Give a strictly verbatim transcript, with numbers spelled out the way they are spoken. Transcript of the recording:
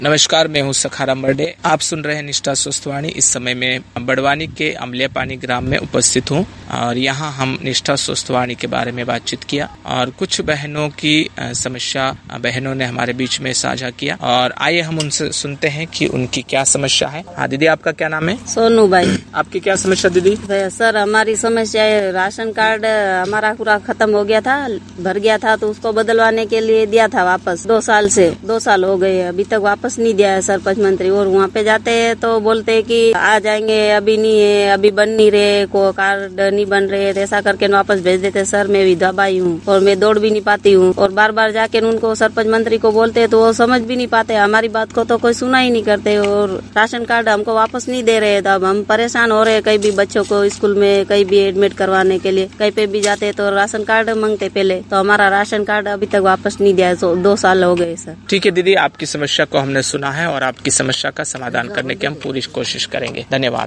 नमस्कार, मैं हूं सखाराम बर्डे। आप सुन रहे हैं निष्ठा स्वस्थवाणी। इस समय मैं बड़वानी के अमलियापानी ग्राम में उपस्थित हूं और यहां हम निष्ठा स्वस्थवाणी के बारे में बातचीत किया और कुछ बहनों की समस्या बहनों ने हमारे बीच में साझा किया और आइए हम उनसे सुनते हैं कि उनकी क्या समस्या है। हाँ दीदी, आपका क्या नाम है? सोनू भाई। आपकी क्या समस्या दीदी? सर, हमारी समस्या है, राशन कार्ड हमारा पूरा खत्म हो गया था, भर गया था, तो उसको बदलवाने के लिए दिया था वापस। दो साल से दो साल हो गए, अभी तक वापस नहीं दिया है सरपंच मंत्री। और वहाँ पे जाते हैं तो बोलते हैं कि आ जाएंगे, अभी नहीं है, अभी बन नहीं रहे, को कार्ड नहीं बन रहे, ऐसा करके वापस भेज देते। सर, मैं विधवा बाई हूँ और मैं दौड़ भी नहीं पाती हूँ और बार बार जाके उनको सरपंच मंत्री को बोलते हैं तो वो समझ भी नहीं पाते, हमारी बात को तो कोई सुना ही नहीं करते और राशन कार्ड हमको वापस नहीं दे रहे। तब हम परेशान हो रहे हैं, कहीं भी बच्चों को स्कूल में कहीं भी एडमिट करवाने के लिए कहीं पे भी जाते तो राशन कार्ड मांगते पहले, तो हमारा राशन कार्ड अभी तक वापस नहीं दिया है, दो साल हो गए सर। ठीक है दीदी, आपकी समस्या को हमने सुना है और आपकी समस्या का समाधान करने की हम पूरी कोशिश करेंगे। धन्यवाद।